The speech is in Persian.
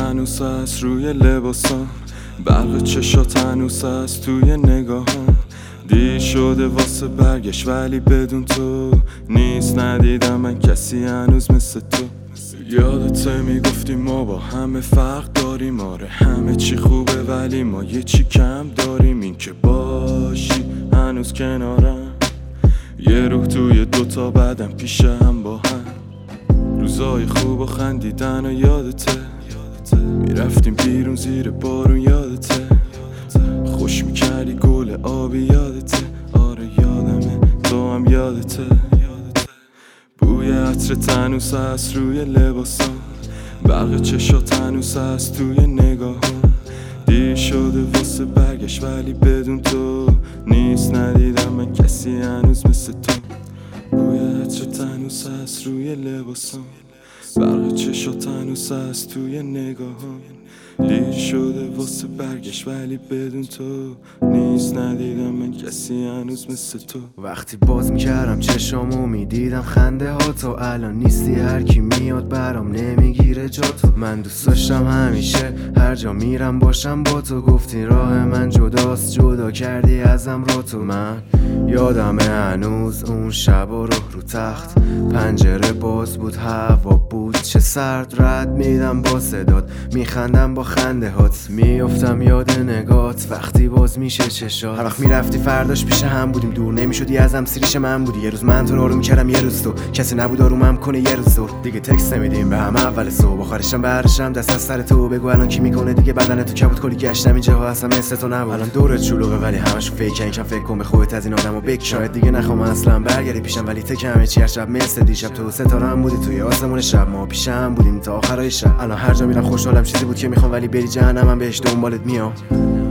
هنوز هست روی لباسام، برق چشات هنوز هست توی نگاهام. دیر شده واسه برگشت ولی بدون تو نیست. ندیدم من کسی هنوز مثل تو. یادته میگفتی ما با همه فرق داریم، آره همه چی خوبه ولی ما یه چی کم داریم، این که باشی هنوز کنارم. یه روح توی دوتا بدن پیش هم با هم، روزای خوب و خندیدن و یادته. میرفتیم بیرون زیر بارون یادته، خوش میکردی گل آبی یادته. آره یادمه تو هم یادته. بوی عطرت هنوز هست روی لباسام، برق چشات هنوز هست توی نگاهام. دیر شده واسه برگشت ولی بدون تو نیست. ندیدم من کسی هنوز مثل تو. بوی عطرت هنوز هست روی لباسام، برق چشات هنوز هست توی نگاهام. دیر شده واسه برگشت ولی بدون تو نیست. ندیدم من کسی هنوز مثل تو. وقتی باز میکردم چشامو میدیدم خنده ها تو، الان نیستی هر کی میاد برام نمیگیره جا تو. من دوست داشتم همیشه هر جا میرم باشم با تو، گفتی راه من جداست جدا کردی ازم رو تو. من یادمه هنوز اون شب و رو تخت، پنجره باز بود هوا بود چه سرد، رد میدم با صدات میخندم با خنده هات، میافتم یاد نگات وقتی باز میشه چشات. هر وقت میرفتی فرداش پیش هم بودیم، دور نمیشدی ازم سیریش من بودی. یه روز من تو رو آروم کردم یه روز تو کسی نبود آرومم کنه. یه روز تو دیگه تکست نمیدیم به هم اول صبح، آخرشم برشم دست از سر تو. بگو الان کی میکنه دیگه بدن تو کبود کلی گشتم اینجاها اصلا مثل تو نبود. الان دورت شلوغه ولی همش فیک، این کم فکر کن به خودت از این آدمو بک. شاید دیگه نخوام اصلا برگردی پیشم ولی تک همه چی هر شب مثل دیشب. تو ستاره هم بودی توی آسمون شب، ما پیشم بودیم تا آخرای شب. الان هر جا میرم خوشحالم، چیزی بود که میخوام ولی بری جهنمم بهش دنبالت میام.